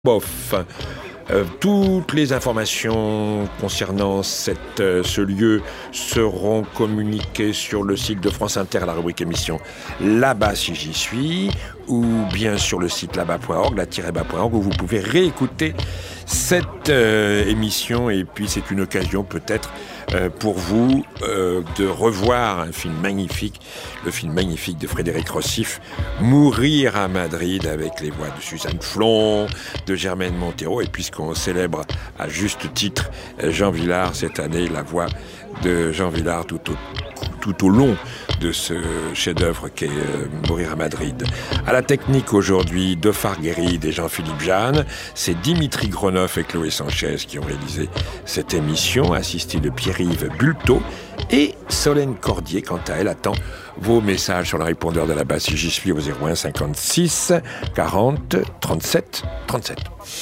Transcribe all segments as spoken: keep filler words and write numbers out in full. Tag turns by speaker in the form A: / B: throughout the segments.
A: Bof. Euh, toutes les informations concernant cette, euh, ce lieu seront communiquées sur le site de France Inter, la rubrique émission Là-bas si j'y suis, ou bien sur le site là-bas point org, là-bas point org, où vous pouvez réécouter cette euh, émission. Et puis c'est une occasion peut-être euh, pour vous euh, de revoir un film magnifique, le film magnifique de Frédéric Rossif, Mourir à Madrid, avec les voix de Suzanne Flon, de Germaine Montero, et puisqu'on célèbre à juste titre Jean Vilar cette année, la voix de Jean Vilar tout au, tout au long de ce chef-d'œuvre qu'est euh, Mourir à Madrid. À la technique aujourd'hui, Defar Guéride et Jean-Philippe Jeanne, c'est Dimitri Gronoff et Chloé Sanchez qui ont réalisé cette émission, assistés de Pierre-Yves Bulto, et Solène Cordier, quant à elle, attend vos messages sur le répondeur de Là-bas si j'y suis au zéro un cinquante-six quarante trente-sept trente-sept.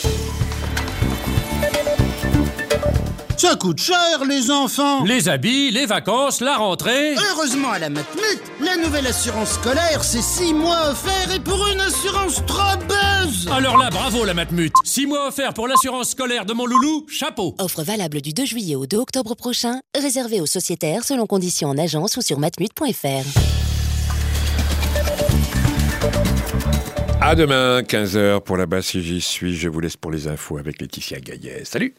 B: Ça coûte cher, les enfants.
C: Les habits, les vacances, la rentrée.
B: Heureusement, à la Matmut, la nouvelle assurance scolaire, c'est six mois offerts et pour une assurance trop buzz.
C: Alors là, bravo la Matmut. Six mois offerts pour l'assurance scolaire de mon loulou, chapeau.
D: Offre valable du deux juillet au deux octobre prochain, réservée aux sociétaires selon conditions en agence ou sur matmut point f r.
A: À demain, quinze heures pour Là-bas si j'y suis. Je vous laisse pour les infos avec Laetitia Gaillet. Salut.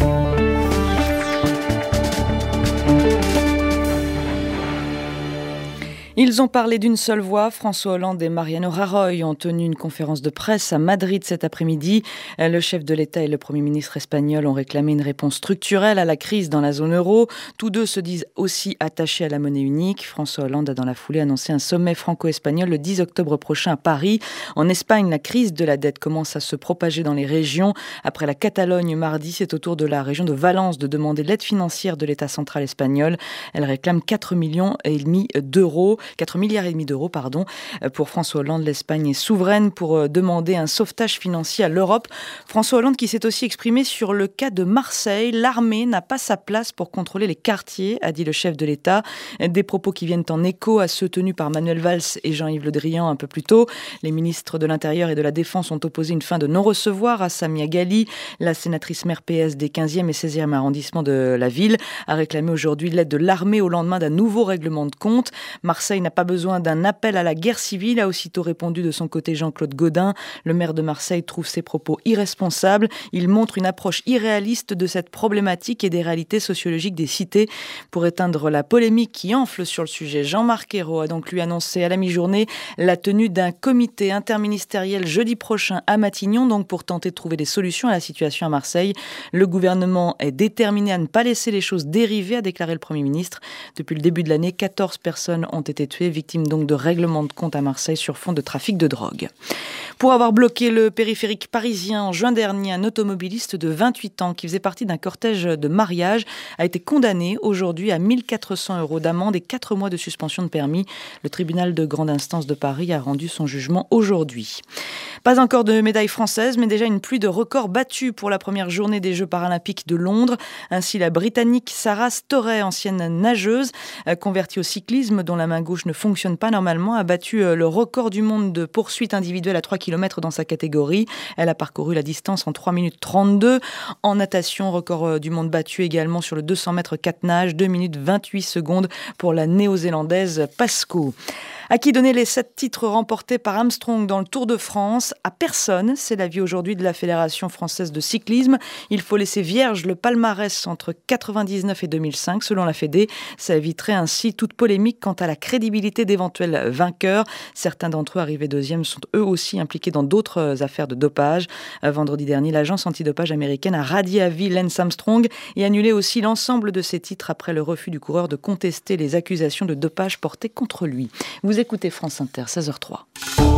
E: Ils ont parlé d'une seule voix. François Hollande et Mariano Rajoy ont tenu une conférence de presse à Madrid cet après-midi. Le chef de l'État et le Premier ministre espagnol ont réclamé une réponse structurelle à la crise dans la zone euro. Tous deux se disent aussi attachés à la monnaie unique. François Hollande a dans la foulée annoncé un sommet franco-espagnol le dix octobre prochain à Paris. En Espagne, la crise de la dette commence à se propager dans les régions. Après la Catalogne mardi, c'est au tour de la région de Valence de demander l'aide financière de l'État central espagnol. Elle réclame quatre millions et demi d'euros. quatre milliards et demi d'euros, pardon. Pour François Hollande, l'Espagne est souveraine pour demander un sauvetage financier à l'Europe. François Hollande qui s'est aussi exprimé sur le cas de Marseille. L'armée n'a pas sa place pour contrôler les quartiers, a dit le chef de l'État. Des propos qui viennent en écho à ceux tenus par Manuel Valls et Jean-Yves Le Drian un peu plus tôt. Les ministres de l'Intérieur et de la Défense ont opposé une fin de non-recevoir à Samia Ghali. La sénatrice maire P S des quinzième et seizième arrondissements de la ville a réclamé aujourd'hui l'aide de l'armée au lendemain d'un nouveau règlement de compte. Marseille n'a pas besoin d'un appel à la guerre civile, a aussitôt répondu de son côté Jean-Claude Gaudin. Le maire de Marseille trouve ses propos irresponsables. Il montre une approche irréaliste de cette problématique et des réalités sociologiques des cités. Pour éteindre la polémique qui enfle sur le sujet, Jean-Marc Ayrault a donc lui annoncé à la mi-journée la tenue d'un comité interministériel jeudi prochain à Matignon, donc pour tenter de trouver des solutions à la situation à Marseille. Le gouvernement est déterminé à ne pas laisser les choses dériver, a déclaré le Premier ministre. Depuis le début de l'année, quatorze personnes ont été tuées, victimes donc de règlements de compte à Marseille sur fond de trafic de drogue. Pour avoir bloqué le périphérique parisien en juin dernier, un automobiliste de vingt-huit ans qui faisait partie d'un cortège de mariage a été condamné aujourd'hui à mille quatre cents euros d'amende et quatre mois de suspension de permis. Le tribunal de grande instance de Paris a rendu son jugement aujourd'hui. Pas encore de médaille française, mais déjà une pluie de records battus pour la première journée des Jeux paralympiques de Londres. Ainsi, la Britannique Sarah Storey, ancienne nageuse, convertie au cyclisme, dont la main gauche ne fonctionne pas normalement, a battu le record du monde de poursuite individuelle à trois kilomètres dans sa catégorie. Elle a parcouru la distance en trois minutes trente-deux. En natation, record du monde battu également sur le deux cents mètres quatre nages, deux minutes vingt-huit secondes pour la néo-zélandaise Pascoe. À qui donner les sept titres remportés par Armstrong dans le Tour de France? À personne. C'est l'avis aujourd'hui de la Fédération française de cyclisme. Il faut laisser vierge le palmarès entre quatre-vingt-dix-neuf et deux mille cinq, selon la Fédé. Ça éviterait ainsi toute polémique quant à la crédibilité d'éventuels vainqueurs. Certains d'entre eux arrivés deuxième sont eux aussi impliqués dans d'autres affaires de dopage. Vendredi dernier, l'agence antidopage américaine a radié à vie Lance Armstrong et annulé aussi l'ensemble de ses titres après le refus du coureur de contester les accusations de dopage portées contre lui. Vous écoutez France Inter, seize heures trois.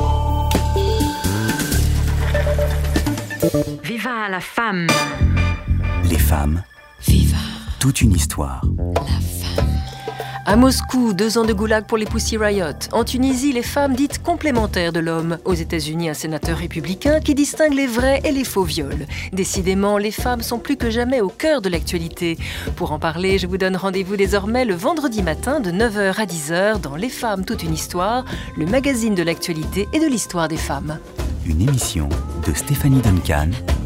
F: Viva la femme.
G: Les femmes.
F: Viva.
G: Toute une histoire.
F: La femme. À Moscou, deux ans de goulag pour les Pussy Riot. En Tunisie, les femmes dites complémentaires de l'homme. Aux États-Unis, un sénateur républicain qui distingue les vrais et les faux viols. Décidément, les femmes sont plus que jamais au cœur de l'actualité. Pour en parler, je vous donne rendez-vous désormais le vendredi matin de neuf heures à dix heures dans Les femmes, toute une histoire, le magazine de l'actualité et de l'histoire des femmes.
G: Une émission de Stéphanie Duncan